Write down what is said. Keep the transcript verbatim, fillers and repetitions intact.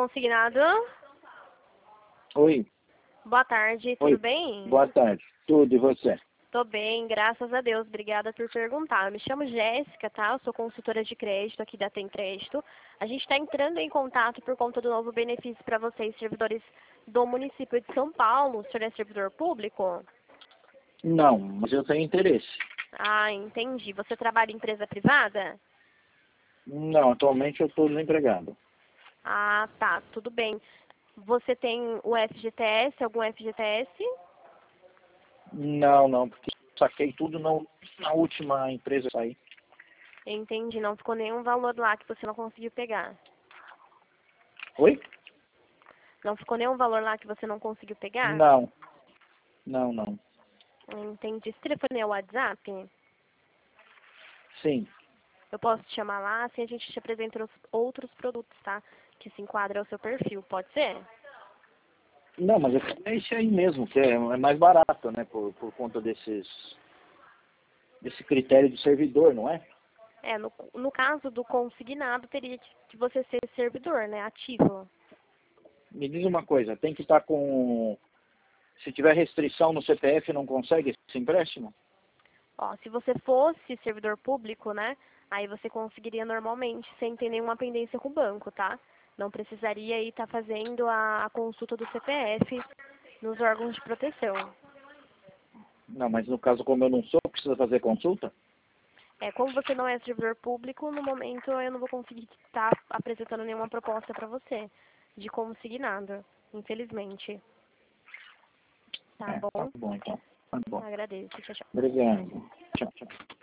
consignado. Oi. Boa tarde, Oi. tudo bem? Boa tarde. Tudo, e você? Tô bem, graças a Deus. Obrigada por perguntar. Eu me chamo Jéssica, tá? Eu sou consultora de crédito aqui da Tem Crédito. A gente está entrando em contato por conta do novo benefício para vocês, servidores do município de São Paulo. O senhor é servidor público? Não, mas eu tenho interesse. Ah, entendi. Você trabalha em empresa privada? Não, atualmente eu estou desempregado. Ah, tá. Tudo bem. Você tem o F G T S, algum F G T S? Não, não, porque saquei tudo na, na última empresa que saí. Entendi. Não ficou nenhum valor lá que você não conseguiu pegar. Oi? Não ficou nenhum valor lá que você não conseguiu pegar? Não, não, não. Entendi. Esse telefone é o WhatsApp? Sim. Eu posso te chamar lá, assim a gente te apresenta os outros produtos, tá? Que se enquadram ao seu perfil, pode ser? Não, mas é esse aí mesmo, que é, é mais barato, né, por, por conta desses, desse critério do servidor, não é? É, no, no caso do consignado, teria que, que você ser servidor, né? Ativo. Me diz uma coisa, tem que estar com... Se tiver restrição no C P F, não consegue esse empréstimo? Ó, se você fosse servidor público, né? Aí você conseguiria normalmente, sem ter nenhuma pendência com o banco, tá? Não precisaria aí estar fazendo a, a consulta do C P F nos órgãos de proteção. Não, mas no caso, como eu não sou, precisa fazer consulta? É, como você não é servidor público, no momento eu não vou conseguir estar apresentando nenhuma proposta para você de consignado, infelizmente. Tá É, tá bom? bom então. Tá bom. Agradeço. Tchau, tchau. Obrigado. Tchau, tchau.